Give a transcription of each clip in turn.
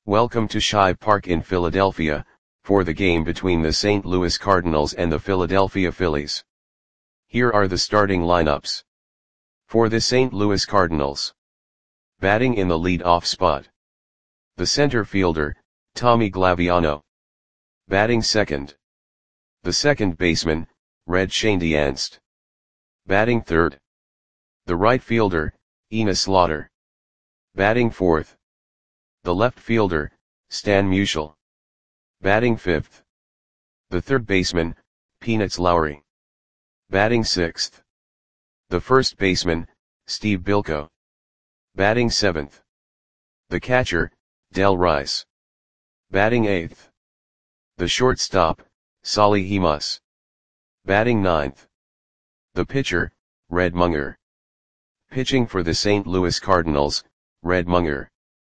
Welcome to Shibe Park in Philadelphia, for the game between the St. Louis Cardinals and the Philadelphia Phillies. Here are the starting lineups. For the St. Louis Cardinals. Batting in the lead-off spot. The center fielder, Tommy Glaviano. Batting second. The second baseman, Red Schoendienst. Batting third. The right fielder, Enos Slaughter. Batting fourth. The left fielder, Stan Musial. Batting fifth. The third baseman, Peanuts Lowry. Batting sixth. The first baseman, Steve Bilko. Batting seventh. The catcher, Del Rice. Batting eighth. The shortstop, Solly Himas. Batting ninth. The pitcher, Red Munger. Pitching for the St. Louis Cardinals, Red Munger.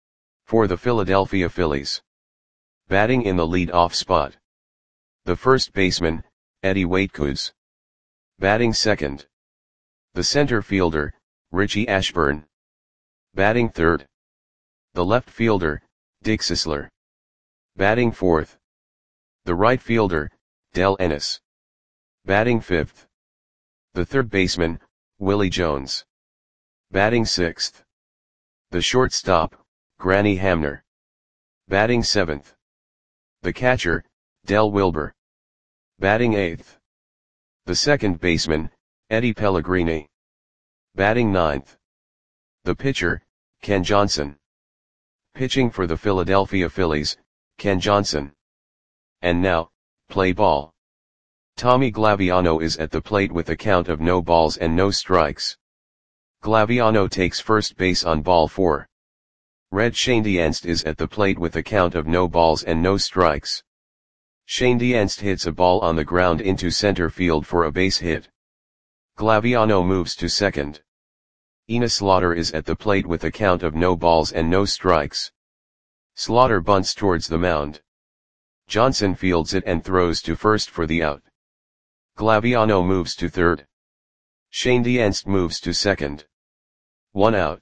For the Philadelphia Phillies. Batting in the lead-off spot. The first baseman, Eddie Waitkus. Batting second. The center fielder, Richie Ashburn. Batting third. The left fielder, Dick Sisler. Batting fourth. The right fielder, Del Ennis. Batting fifth. The third baseman, Willie Jones. Batting sixth. The shortstop, Granny Hamner. Batting seventh. The catcher, Del Wilbur. Batting eighth. The second baseman, Eddie Pellegrini. Batting ninth. The pitcher, Ken Johnson. Pitching for the Philadelphia Phillies, Ken Johnson. And now, play ball. Tommy Glaviano is at the plate with a count of no balls and no strikes. Glaviano takes first base on ball 4. Red Schoendienst is at the plate with a count of no balls and no strikes. Schoendienst hits a ball on the ground into center field for a base hit. Glaviano moves to second. Enos Slaughter is at the plate with a count of no balls and no strikes. Slaughter bunts towards the mound. Johnson fields it and throws to first for the out. Glaviano moves to third. Schoendienst moves to second. 1 out.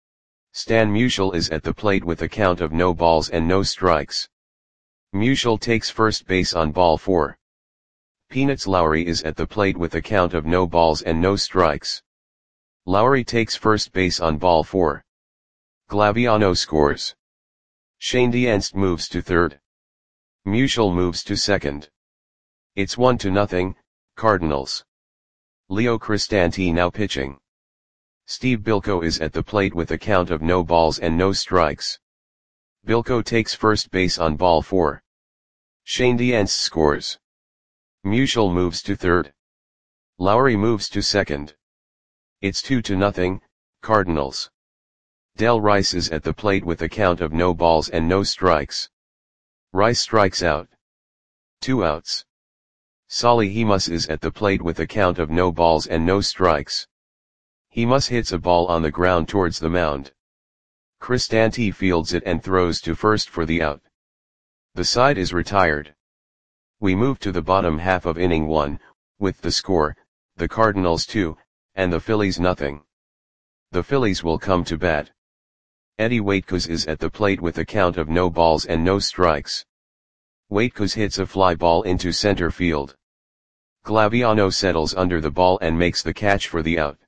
Stan Musial is at the plate with a count of no balls and no strikes. Musial takes first base on ball 4. Peanuts Lowry is at the plate with a count of no balls and no strikes. Lowry takes first base on ball 4. Glaviano scores. Schoendienst moves to third. Musial moves to second. It's 1-0, Cardinals. Leo Cristanti now pitching. Steve Bilko is at the plate with a count of no balls and no strikes. Bilko takes first base on ball 4. Schoendienst scores. Musial moves to third. Lowry moves to second. It's 2-0, Cardinals. Del Rice is at the plate with a count of no balls and no strikes. Rice strikes out. 2 outs. Solly Himas is at the plate with a count of no balls and no strikes. Himas hits a ball on the ground towards the mound. Cristanti fields it and throws to first for the out. The side is retired. We move to the bottom half of inning 1, with the score, the Cardinals 2, and the Phillies 0. The Phillies will come to bat. Eddie Waitkus is at the plate with a count of no balls and no strikes. Waitkus hits a fly ball into center field. Glaviano settles under the ball and makes the catch for the out.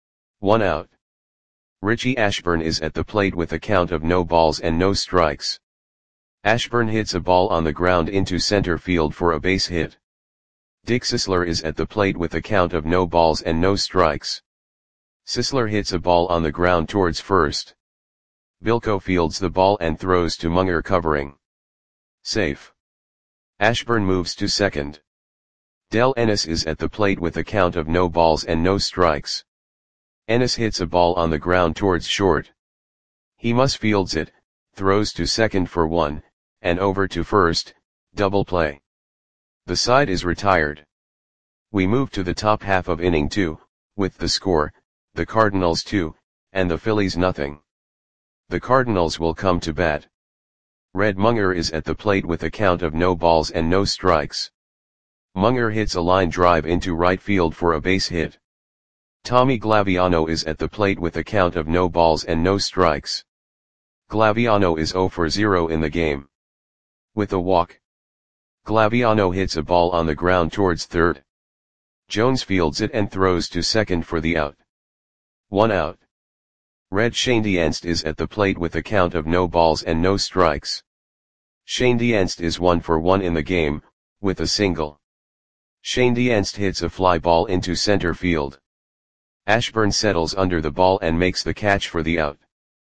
1 out. Richie Ashburn is at the plate with a count of no balls and no strikes. Ashburn hits a ball on the ground into center field for a base hit. Dick Sisler is at the plate with a count of no balls and no strikes. Sisler hits a ball on the ground towards first. Bilko fields the ball and throws to Munger covering. Safe. Ashburn moves to second. Del Ennis is at the plate with a count of no balls and no strikes. Ennis hits a ball on the ground towards short. Himas fields it, throws to second for 1, and over to first, double play. The side is retired. We move to the top half of inning 2, with the score, the Cardinals 2, and the Phillies 0. The Cardinals will come to bat. Red Munger is at the plate with a count of no balls and no strikes. Munger hits a line drive into right field for a base hit. Tommy Glaviano is at the plate with a count of no balls and no strikes. Glaviano is 0 for 0 in the game. With a walk, Glaviano hits a ball on the ground towards third. Jones fields it and throws to second for the out. 1 out. Red Schoendienst is at the plate with a count of no balls and no strikes. Schoendienst is 1 for 1 in the game, with a single. Schoendienst hits a fly ball into center field. Ashburn settles under the ball and makes the catch for the out.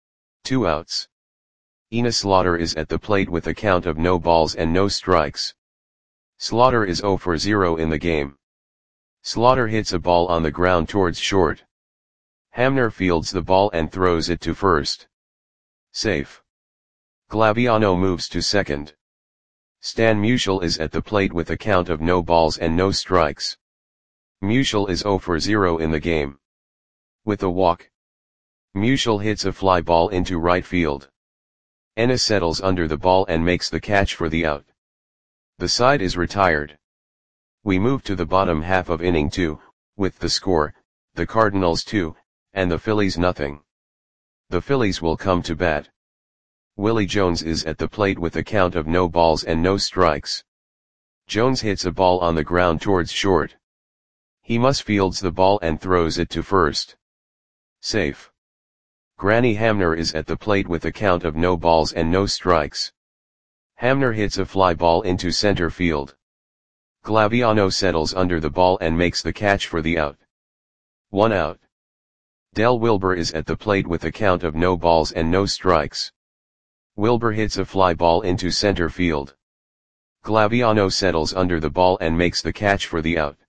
2 outs. Enos Slaughter is at the plate with a count of no balls and no strikes. Slaughter is 0 for 0 in the game. Slaughter hits a ball on the ground towards short. Hamner fields the ball and throws it to first. Safe. Glaviano moves to second. Stan Musial is at the plate with a count of no balls and no strikes. Musial is 0 for 0 in the game. With a walk, Musial hits a fly ball into right field. Ennis settles under the ball and makes the catch for the out. The side is retired. We move to the bottom half of inning 2, with the score, the Cardinals 2, and the Phillies nothing. The Phillies will come to bat. Willie Jones is at the plate with a count of no balls and no strikes. Jones hits a ball on the ground towards short. He must fields the ball and throws it to first. Safe. Granny Hamner is at the plate with a count of no balls and no strikes. Hamner hits a fly ball into center field. Glaviano settles under the ball and makes the catch for the out. 1 out. Del Wilbur is at the plate with a count of no balls and no strikes. Wilbur hits a fly ball into center field. Glaviano settles under the ball and makes the catch for the out.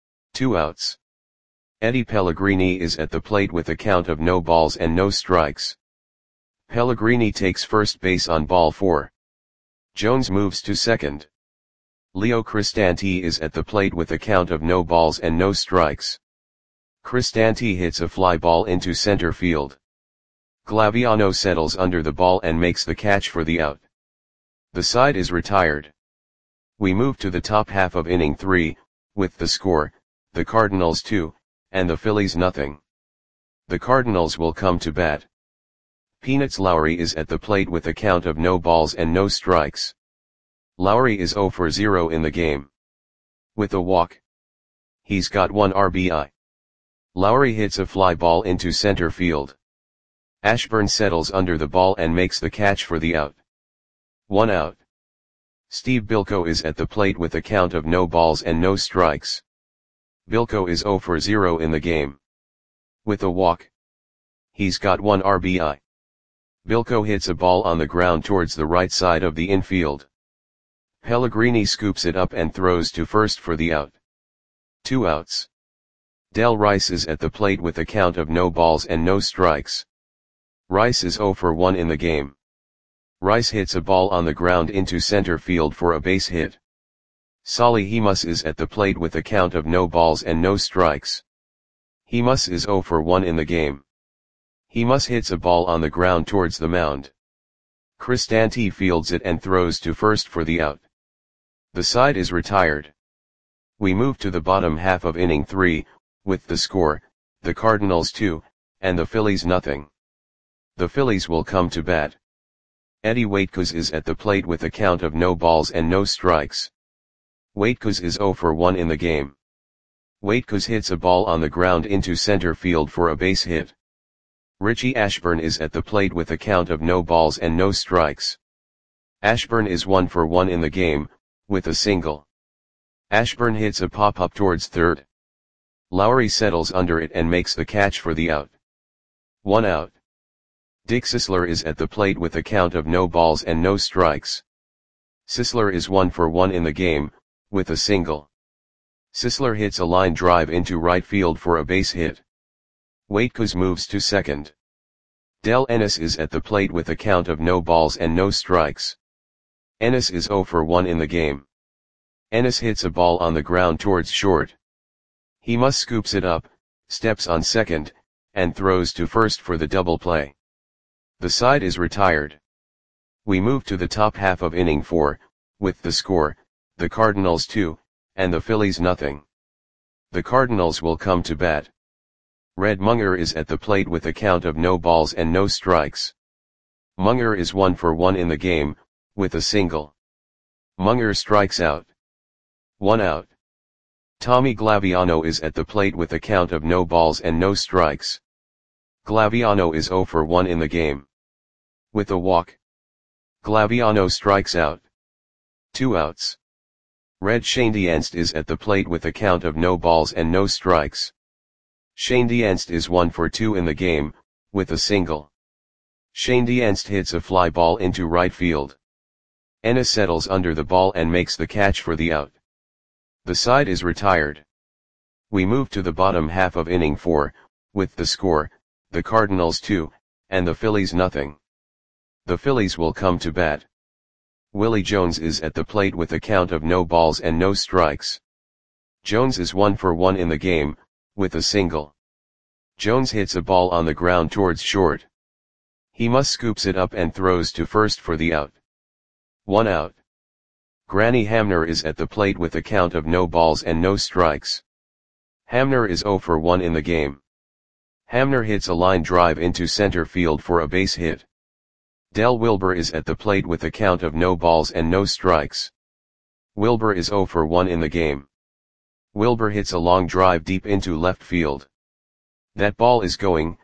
2 outs. Eddie Pellegrini is at the plate with a count of no balls and no strikes. Pellegrini takes first base on ball 4. Jones moves to second. Leo Cristanti is at the plate with a count of no balls and no strikes. Cristanti hits a fly ball into center field. Glaviano settles under the ball and makes the catch for the out. The side is retired. We move to the top half of inning 3, with the score, the Cardinals 2, and the Phillies nothing. The Cardinals will come to bat. Peanuts Lowry is at the plate with a count of no balls and no strikes. Lowry is 0 for 0 in the game. With a walk, he's got 1 RBI. Lowry hits a fly ball into center field. Ashburn settles under the ball and makes the catch for the out. 1 out. Steve Bilko is at the plate with a count of no balls and no strikes. Bilko is 0 for 0 in the game. With a walk, he's got 1 RBI. Bilko hits a ball on the ground towards the right side of the infield. Pellegrini scoops it up and throws to first for the out. 2 outs. Del Rice is at the plate with a count of no balls and no strikes. Rice is 0 for 1 in the game. Rice hits a ball on the ground into center field for a base hit. Solly Hemus is at the plate with a count of no balls and no strikes. Hemus is 0 for 1 in the game. Hemus hits a ball on the ground towards the mound. Cristanti fields it and throws to first for the out. The side is retired. We move to the bottom half of inning 3, with the score, the Cardinals 2, and the Phillies nothing. The Phillies will come to bat. Eddie Waitkos is at the plate with a count of no balls and no strikes. Waitkos is 0 for 1 in the game. Waitkos hits a ball on the ground into center field for a base hit. Richie Ashburn is at the plate with a count of no balls and no strikes. Ashburn is 1 for 1 in the game, with a single. Ashburn hits a pop-up towards third. Lowry settles under it and makes the catch for the out. 1 out. Dick Sisler is at the plate with a count of no balls and no strikes. Sisler is 1 for 1 in the game, with a single. Sisler hits a line drive into right field for a base hit. Waitkos moves to second. Del Ennis is at the plate with a count of no balls and no strikes. Ennis is 0 for 1 in the game. Ennis hits a ball on the ground towards short. Hemus scoops it up, steps on second, and throws to first for the double play. The side is retired. We move to the top half of inning 4, with the score, the Cardinals 2, and the Phillies nothing. The Cardinals will come to bat. Red Munger is at the plate with a count of no balls and no strikes. Munger is 1 for 1 in the game, with a single. Munger strikes out. 1 out. Tommy Glaviano is at the plate with a count of no balls and no strikes. Glaviano is 0 for 1 in the game. With a walk. Glaviano strikes out. 2 outs. Red Schoendienst is at the plate with a count of no balls and no strikes. Schoendienst is 1 for 2 in the game, with a single. Schoendienst hits a fly ball into right field. Ennis settles under the ball and makes the catch for the out. The side is retired. We move to the bottom half of inning 4, with the score, the Cardinals 2, and the Phillies nothing. The Phillies will come to bat. Willie Jones is at the plate with a count of no balls and no strikes. Jones is 1 for 1 in the game, with a single. Jones hits a ball on the ground towards short. He must scoops it up and throws to first for the out. 1 out. Granny Hamner is at the plate with a count of no balls and no strikes. Hamner is 0 for 1 in the game. Hamner hits a line drive into center field for a base hit. Del Wilbur is at the plate with a count of no balls and no strikes. Wilbur is 0 for 1 in the game. Wilbur hits a long drive deep into left field. That ball is gone.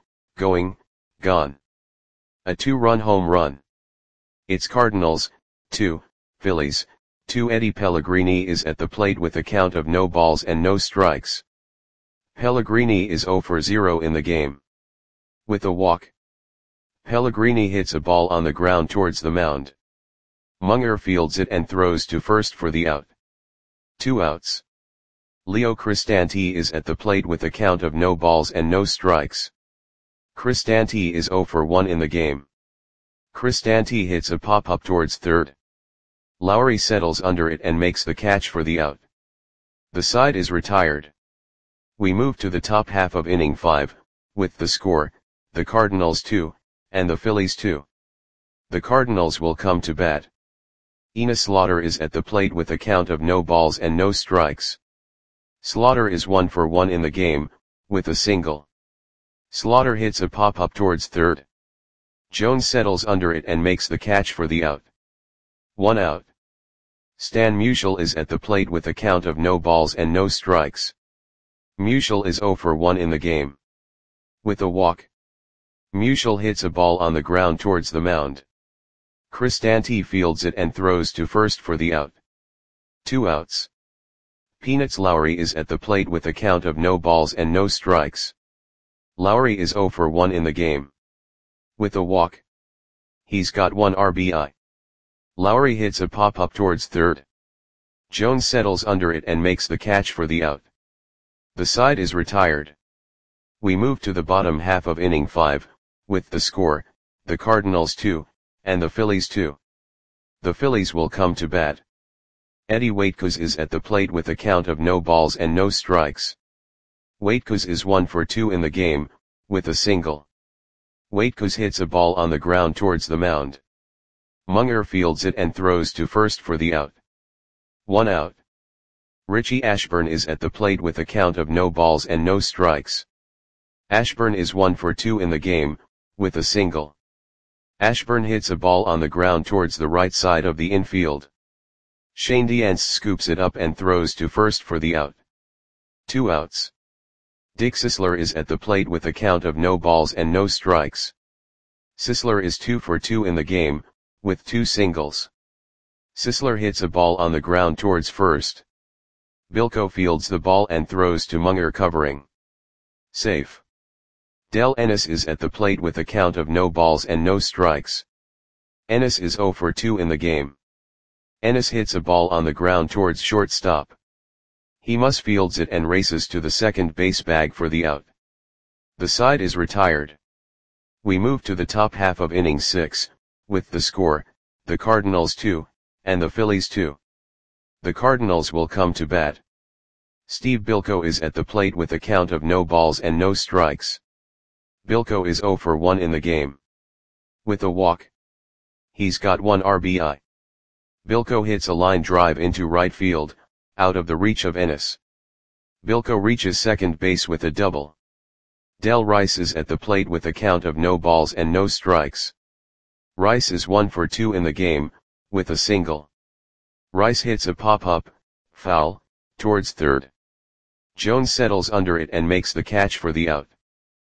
A 2-run home run. It's Cardinals, 2, Phillies, 2. Eddie Pellegrini is at the plate with a count of no balls and no strikes. Pellegrini is 0 for 0 in the game. With a walk. Pellegrini hits a ball on the ground towards the mound. Munger fields it and throws to first for the out. 2 outs. Leo Cristanti is at the plate with a count of no balls and no strikes. Cristanti is 0 for 1 in the game. Cristanti hits a pop-up towards third. Lowry settles under it and makes the catch for the out. The side is retired. We move to the top half of inning 5, with the score, the Cardinals 2, and the Phillies 2. The Cardinals will come to bat. Enos Slaughter is at the plate with a count of no balls and no strikes. Slaughter is 1 for 1 in the game, with a single. Slaughter hits a pop-up towards third. Jones settles under it and makes the catch for the out. 1 out. Stan Musial is at the plate with a count of no balls and no strikes. Musial is 0 for 1 in the game. With a walk. Musial hits a ball on the ground towards the mound. Cristanti fields it and throws to first for the out. 2 outs. Peanuts Lowry is at the plate with a count of no balls and no strikes. Lowry is 0 for 1 in the game. With a walk. He's got 1 RBI. Lowry hits a pop-up towards third. Jones settles under it and makes the catch for the out. The side is retired. We move to the bottom half of inning 5, with the score, the Cardinals 2, and the Phillies 2. The Phillies will come to bat. Eddie Waitkus is at the plate with a count of no balls and no strikes. Waitkus is 1 for 2 in the game, with a single. Waitkus hits a ball on the ground towards the mound. Munger fields it and throws to first for the out. 1 out. Richie Ashburn is at the plate with a count of no balls and no strikes. Ashburn is 1 for 2 in the game, with a single. Ashburn hits a ball on the ground towards the right side of the infield. Schoendienst scoops it up and throws to first for the out. 2 outs. Dick Sisler is at the plate with a count of no balls and no strikes. Sisler is 2 for 2 in the game, with 2 singles. Sisler hits a ball on the ground towards first. Bilko fields the ball and throws to Munger covering. Safe. Del Ennis is at the plate with a count of no balls and no strikes. Ennis is 0 for 2 in the game. Ennis hits a ball on the ground towards shortstop. He must fields it and races to the second base bag for the out. The side is retired. We move to the top half of inning 6, with the score, the Cardinals 2, and the Phillies 2. The Cardinals will come to bat. Steve Bilko is at the plate with a count of no balls and no strikes. Bilko is 0 for 1 in the game. With a walk. He's got 1 RBI. Bilko hits a line drive into right field, out of the reach of Ennis. Bilko reaches second base with a double. Del Rice is at the plate with a count of no balls and no strikes. Rice is 1 for 2 in the game, with a single. Rice hits a pop-up, foul, towards third. Jones settles under it and makes the catch for the out.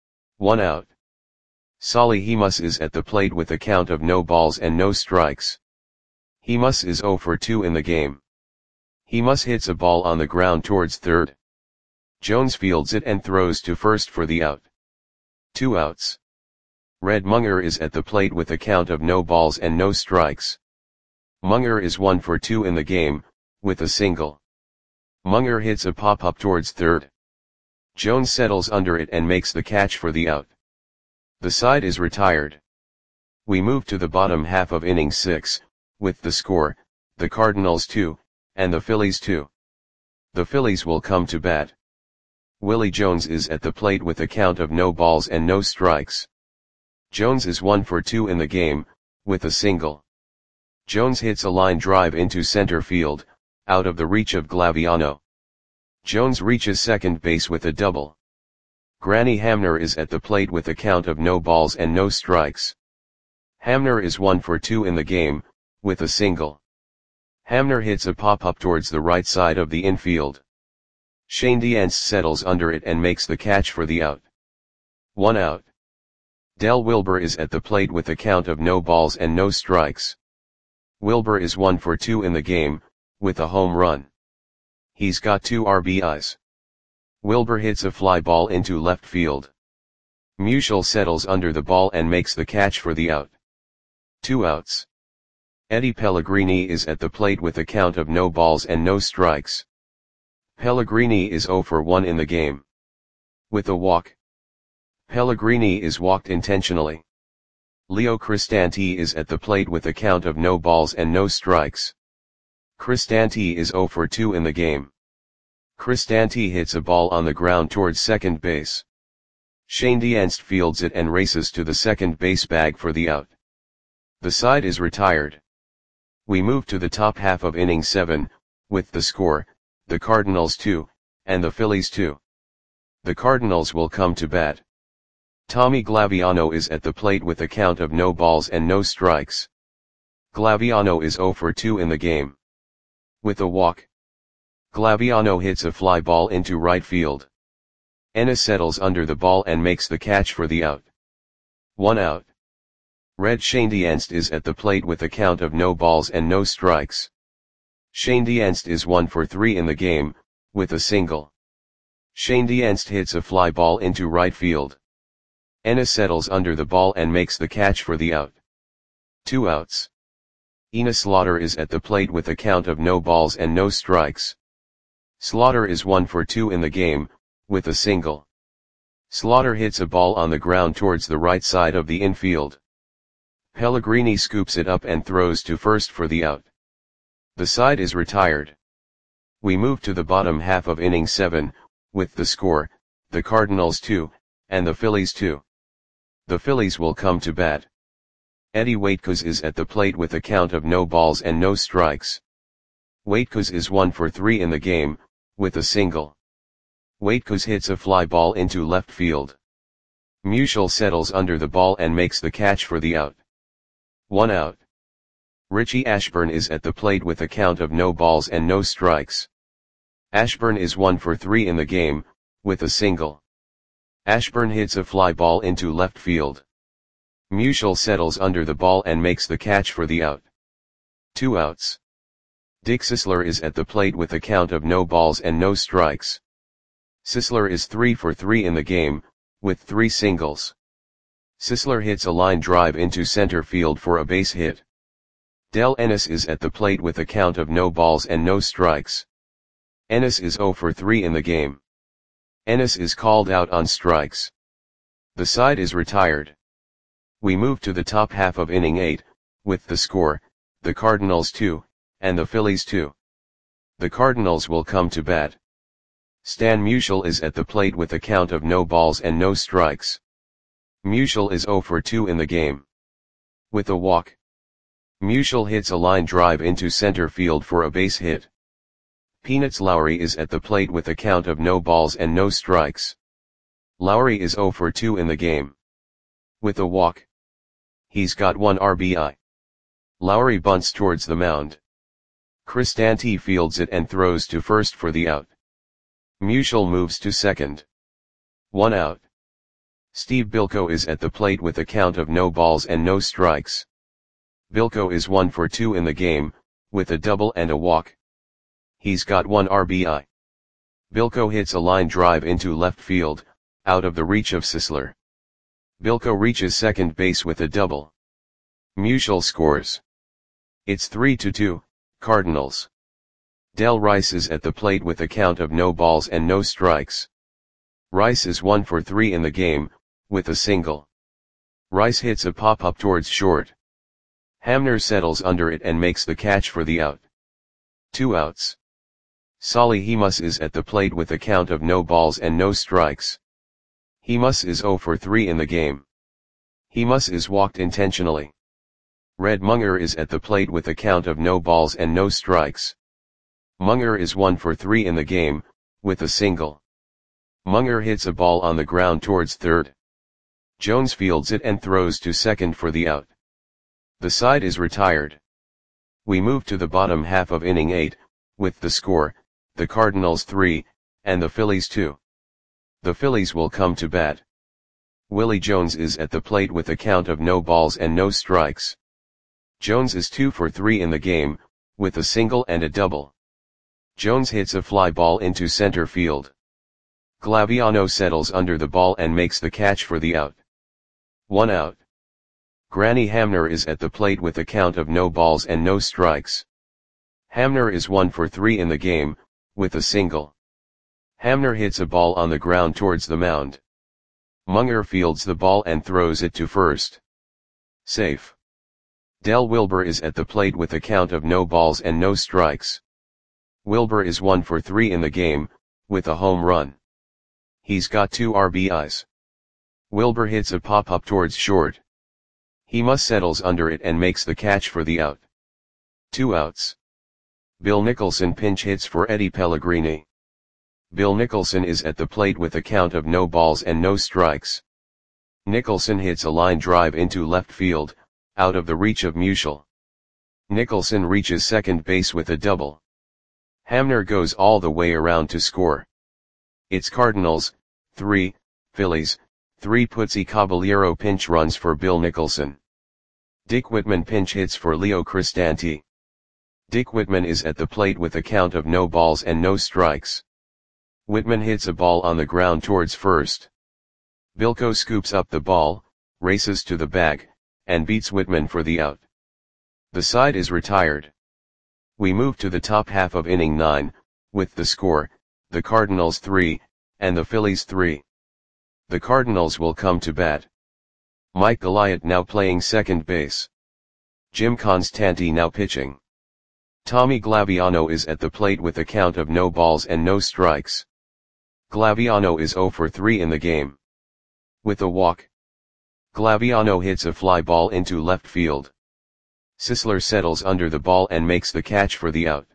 1 out. Solly Hemus is at the plate with a count of no balls and no strikes. Hemus is 0 for 2 in the game. Hemus hits a ball on the ground towards third. Jones fields it and throws to first for the out. 2 outs. Red Munger is at the plate with a count of no balls and no strikes. Munger is 1 for 2 in the game, with a single. Munger hits a pop-up towards third. Jones settles under it and makes the catch for the out. The side is retired. We move to the bottom half of inning 6, with the score, the Cardinals 2, and the Phillies 2. The Phillies will come to bat. Willie Jones is at the plate with a count of no balls and no strikes. Jones is 1 for 2 in the game, with a single. Jones hits a line drive into center field, out of the reach of Glaviano. Jones reaches second base with a double. Granny Hamner is at the plate with a count of no balls and no strikes. Hamner is 1 for 2 in the game, with a single. Hamner hits a pop-up towards the right side of the infield. Shane Dienst settles under it and makes the catch for the out. 1 out. Del Wilber is at the plate with a count of no balls and no strikes. Wilber is 1 for 2 in the game, with a home run. He's got 2 RBIs. Wilber hits a fly ball into left field. Musial settles under the ball and makes the catch for the out. 2 outs. Eddie Pellegrini is at the plate with a count of no balls and no strikes. Pellegrini is 0 for 1 in the game. With a walk. Pellegrini is walked intentionally. Leo Cristanti is at the plate with a count of no balls and no strikes. Cristanti is 0 for 2 in the game. Cristanti hits a ball on the ground towards second base. Shane Dienst fields it and races to the second base bag for the out. The side is retired. We move to the top half of inning 7, with the score, the Cardinals 2, and the Phillies 2. The Cardinals will come to bat. Tommy Glaviano is at the plate with a count of no balls and no strikes. Glaviano is 0 for 2 in the game. With a walk. Glaviano hits a fly ball into right field. Ennis settles under the ball and makes the catch for the out. 1 out. Red Shane Dienst is at the plate with a count of no balls and no strikes. Shane Dienst is 1 for 3 in the game, with a single. Shane Dienst hits a fly ball into right field. Ennis settles under the ball and makes the catch for the out. 2 outs. Enos Slaughter is at the plate with a count of no balls and no strikes. Slaughter is 1 for 2 in the game, with a single. Slaughter hits a ball on the ground towards the right side of the infield. Pellegrini scoops it up and throws to first for the out. The side is retired. We move to the bottom half of inning 7, with the score, the Cardinals 2, and the Phillies 2. The Phillies will come to bat. Eddie Waitkos is at the plate with a count of no balls and no strikes. Waitkos is 1 for 3 in the game, with a single. Waitkos hits a fly ball into left field. Musial settles under the ball and makes the catch for the out. 1 out. Richie Ashburn is at the plate with a count of no balls and no strikes. Ashburn is 1 for 3 in the game, with a single. Ashburn hits a fly ball into left field. Musial settles under the ball and makes the catch for the out. 2 outs. Dick Sisler is at the plate with a count of no balls and no strikes. Sisler is 3 for 3 in the game, with 3 singles. Sisler hits a line drive into center field for a base hit. Del Ennis is at the plate with a count of no balls and no strikes. Ennis is 0 for 3 in the game. Ennis is called out on strikes. The side is retired. We move to the top half of inning 8, with the score, the Cardinals 2, and the Phillies 2. The Cardinals will come to bat. Stan Musial is at the plate with a count of no balls and no strikes. Musial is 0 for 2 in the game. With a walk. Musial hits a line drive into center field for a base hit. Peanuts Lowry is at the plate with a count of no balls and no strikes. Lowry is 0 for 2 in the game. With a walk. He's got 1 RBI. Lowry bunts towards the mound. Cristante fields it and throws to first for the out. Musial moves to second. 1 out. Steve Bilko is at the plate with a count of no balls and no strikes. Bilko is 1 for 2 in the game, with a double and a walk. He's got 1 RBI. Bilko hits a line drive into left field, out of the reach of Sisler. Bilko reaches second base with a double. Musial scores. It's 3-2, Cardinals. Del Rice is at the plate with a count of no balls and no strikes. Rice is 1 for 3 in the game, with a single. Rice hits a pop-up towards short. Hamner settles under it and makes the catch for the out. 2 outs. Solly Hemus is at the plate with a count of no balls and no strikes. Hemus is 0 for 3 in the game. Hemus is walked intentionally. Red Munger is at the plate with a count of no balls and no strikes. Munger is 1 for 3 in the game, with a single. Munger hits a ball on the ground towards third. Jones fields it and throws to second for the out. The side is retired. We move to the bottom half of inning 8, with the score, the Cardinals 3, and the Phillies 2. The Phillies will come to bat. Willie Jones is at the plate with a count of no balls and no strikes. Jones is 2 for 3 in the game, with a single and a double. Jones hits a fly ball into center field. Glaviano settles under the ball and makes the catch for the out. 1 out. Granny Hamner is at the plate with a count of no balls and no strikes. Hamner is 1 for 3 in the game, with a single. Hamner hits a ball on the ground towards the mound. Munger fields the ball and throws it to first. Safe. Del Wilbur is at the plate with a count of no balls and no strikes. Wilbur is 1 for 3 in the game, with a home run. He's got 2 RBIs. Wilbur hits a pop-up towards short. Hemus settles under it and makes the catch for the out. 2 outs. Bill Nicholson pinch hits for Eddie Pellegrini. Bill Nicholson is at the plate with a count of no balls and no strikes. Nicholson hits a line drive into left field, out of the reach of Musial. Nicholson reaches second base with a double. Hamner goes all the way around to score. It's Cardinals 3, Phillies 3. Putzi Caballero pinch runs for Bill Nicholson. Dick Whitman pinch hits for Leo Cristante. Dick Whitman is at the plate with a count of no balls and no strikes. Whitman hits a ball on the ground towards first. Bilko scoops up the ball, races to the bag, and beats Whitman for the out. The side is retired. We move to the top half of inning 9, with the score, the Cardinals 3, and the Phillies 3. The Cardinals will come to bat. Mike Goliath now playing second base. Jim Constanti now pitching. Tommy Glaviano is at the plate with a count of no balls and no strikes. Glaviano is 0 for 3 in the game. With a walk. Glaviano hits a fly ball into left field. Sisler settles under the ball and makes the catch for the out.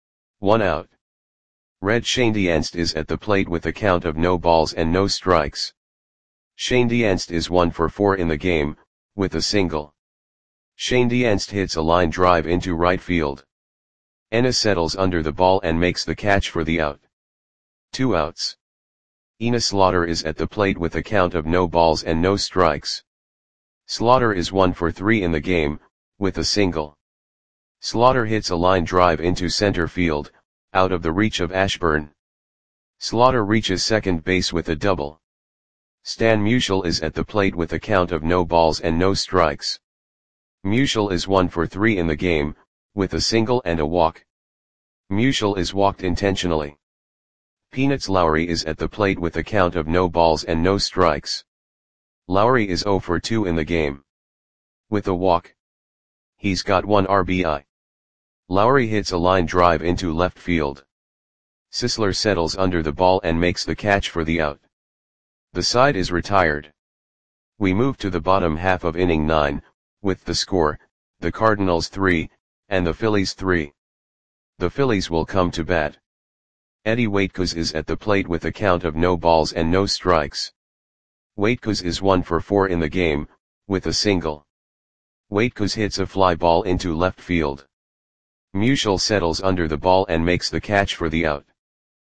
1 out. Red Schoendienst is at the plate with a count of no balls and no strikes. Schoendienst is 1 for 4 in the game, with a single. Schoendienst hits a line drive into right field. Ennis settles under the ball and makes the catch for the out. 2 outs. Enos Slaughter is at the plate with a count of no balls and no strikes. Slaughter is 1 for 3 in the game, with a single. Slaughter hits a line drive into center field, out of the reach of Ashburn. Slaughter reaches second base with a double. Stan Musial is at the plate with a count of no balls and no strikes. Musial is 1 for 3 in the game, with a single and a walk. Musial is walked intentionally. Peanuts Lowry is at the plate with a count of no balls and no strikes. Lowry is 0 for 2 in the game. With a walk. He's got 1 RBI. Lowry hits a line drive into left field. Sisler settles under the ball and makes the catch for the out. The side is retired. We move to the bottom half of inning 9, with the score, the Cardinals 3, and the Phillies 3. The Phillies will come to bat. Eddie Waitkos is at the plate with a count of no balls and no strikes. Waitkos is 1 for 4 in the game, with a single. Waitkus hits a fly ball into left field. Musial settles under the ball and makes the catch for the out.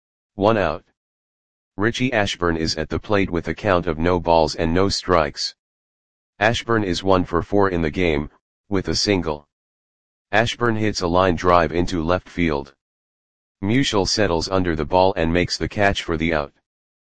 1 out. Richie Ashburn is at the plate with a count of no balls and no strikes. Ashburn is 1 for 4 in the game, with a single. Ashburn hits a line drive into left field. Musial settles under the ball and makes the catch for the out.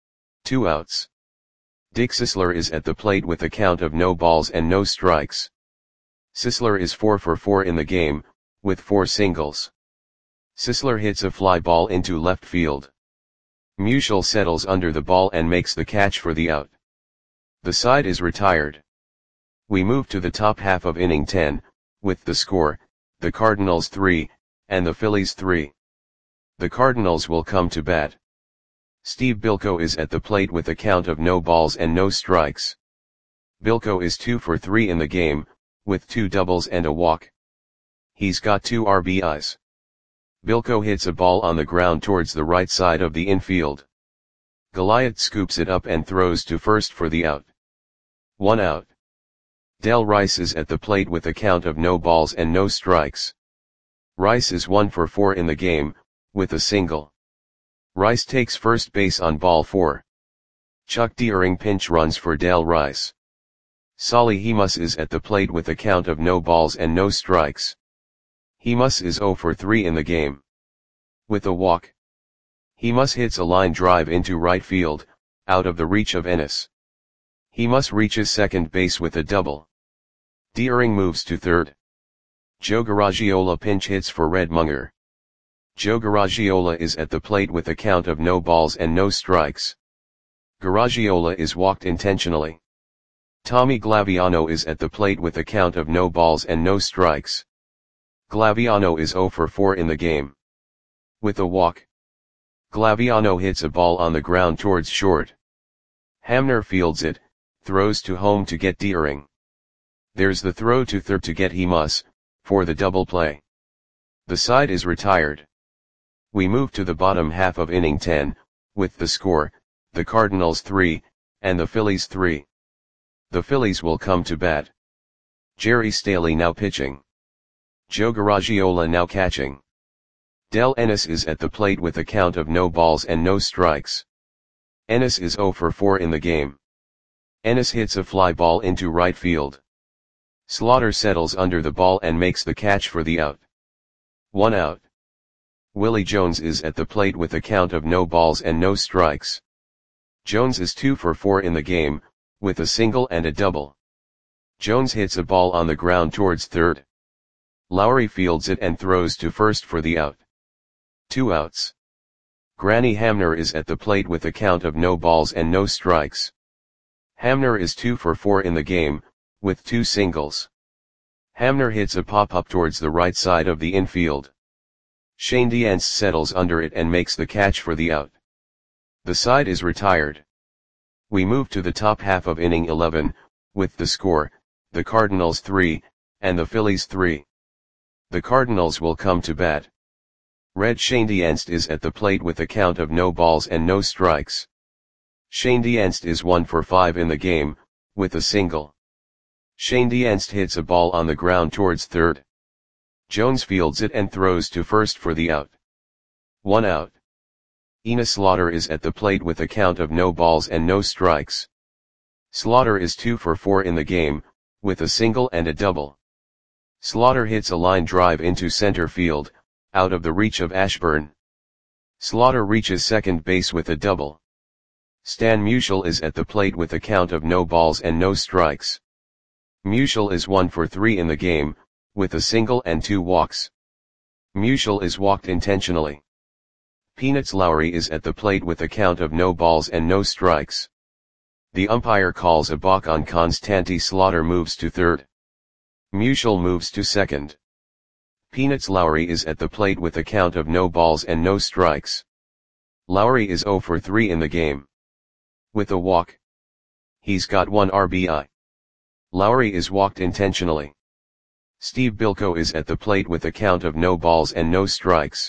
2 outs. Dick Sisler is at the plate with a count of no balls and no strikes. Sisler is 4 for 4 in the game, with 4 singles. Sisler hits a fly ball into left field. Musial settles under the ball and makes the catch for the out. The side is retired. We move to the top half of inning 10, with the score, the Cardinals 3, and the Phillies 3. The Cardinals will come to bat. Steve Bilko is at the plate with a count of no balls and no strikes. Bilko is 2 for 3 in the game, with 2 doubles and a walk. He's got 2 RBIs. Bilko hits a ball on the ground towards the right side of the infield. Goliath scoops it up and throws to first for the out. 1 out. Del Rice is at the plate with a count of no balls and no strikes. Rice is 1 for 4 in the game, with a single. Rice takes first base on ball 4. Chuck Deering pinch runs for Del Rice. Solly Hemus is at the plate with a count of no balls and no strikes. Hemus is 0 for 3 in the game. With a walk. Hemus hits a line drive into right field, out of the reach of Ennis. Hemus reaches second base with a double. Deering moves to third. Joe Garagiola pinch hits for Red Munger. Joe Garagiola is at the plate with a count of no balls and no strikes. Garagiola is walked intentionally. Tommy Glaviano is at the plate with a count of no balls and no strikes. Glaviano is 0 for 4 in the game. With a walk. Glaviano hits a ball on the ground towards short. Hamner fields it, throws to home to get Deering. There's the throw to third to get Hemus, for the double play. The side is retired. We move to the bottom half of inning 10, with the score, the Cardinals 3, and the Phillies 3. The Phillies will come to bat. Jerry Staley now pitching. Joe Garagiola now catching. Del Ennis is at the plate with a count of no balls and no strikes. Ennis is 0 for 4 in the game. Ennis hits a fly ball into right field. Slaughter settles under the ball and makes the catch for the out. 1 out. Willie Jones is at the plate with a count of no balls and no strikes. Jones is 2 for 4 in the game, with a single and a double. Jones hits a ball on the ground towards third. Lowry fields it and throws to first for the out. 2 outs. Granny Hamner is at the plate with a count of no balls and no strikes. Hamner is 2 for 4 in the game, with 2 singles. Hamner hits a pop-up towards the right side of the infield. Shane Diance settles under it and makes the catch for the out. The side is retired. We move to the top half of inning 11, with the score, the Cardinals 3, and the Phillies 3. The Cardinals will come to bat. Red Shane Diance is at the plate with a count of no balls and no strikes. Shane Diance is 1 for 5 in the game, with a single. Shane Diance hits a ball on the ground towards third. Jones fields it and throws to first for the out. 1 out. Enos Slaughter is at the plate with a count of no balls and no strikes. Slaughter is 2 for 4 in the game, with a single and a double. Slaughter hits a line drive into center field, out of the reach of Ashburn. Slaughter reaches second base with a double. Stan Musial is at the plate with a count of no balls and no strikes. Musial is 1 for 3 in the game, with a single and 2 walks. Musial is walked intentionally. Peanuts Lowry is at the plate with a count of no balls and no strikes. The umpire calls a balk on Constante. Slaughter moves to third. Musial moves to second. Peanuts Lowry is at the plate with a count of no balls and no strikes. Lowry is 0 for 3 in the game. With a walk. He's got 1 RBI. Lowry is walked intentionally. Steve Bilko is at the plate with a count of no balls and no strikes.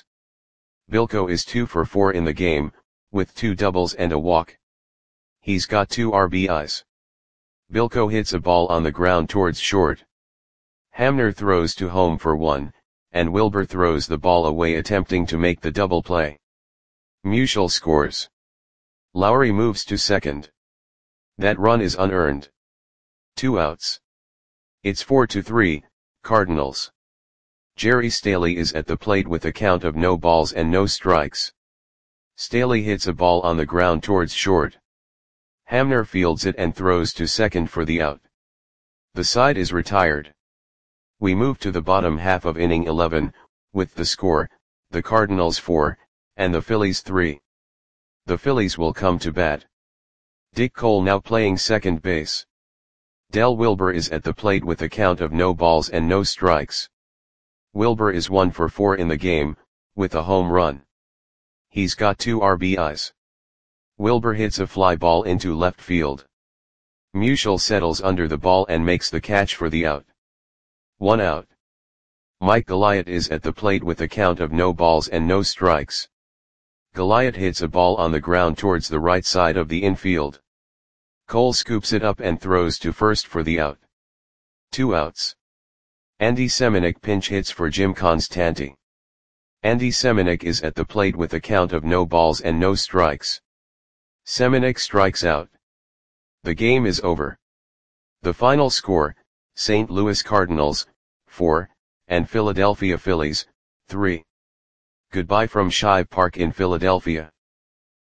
Bilko is 2 for 4 in the game, with 2 doubles and a walk. He's got 2 RBIs. Bilko hits a ball on the ground towards short. Hamner throws to home for 1, and Wilbur throws the ball away attempting to make the double play. Musial scores. Lowry moves to second. That run is unearned. 2 outs. It's 4-3, Cardinals. Jerry Staley is at the plate with a count of no balls and no strikes. Staley hits a ball on the ground towards short. Hamner fields it and throws to second for the out. The side is retired. We move to the bottom half of inning 11, with the score, the Cardinals 4, and the Phillies 3. The Phillies will come to bat. Dick Cole now playing second base. Del Wilbur is at the plate with a count of no balls and no strikes. Wilbur is 1 for 4 in the game, with a home run. He's got 2 RBIs. Wilbur hits a fly ball into left field. Musial settles under the ball and makes the catch for the out. 1 out. Mike Goliath is at the plate with a count of no balls and no strikes. Goliath hits a ball on the ground towards the right side of the infield. Cole scoops it up and throws to first for the out. 2 outs. Andy Semenuk pinch hits for Jim Constanti. Andy Semenuk is at the plate with a count of no balls and no strikes. Semenuk strikes out. The game is over. The final score, St. Louis Cardinals, 4, and Philadelphia Phillies, 3. Goodbye from Shibe Park in Philadelphia.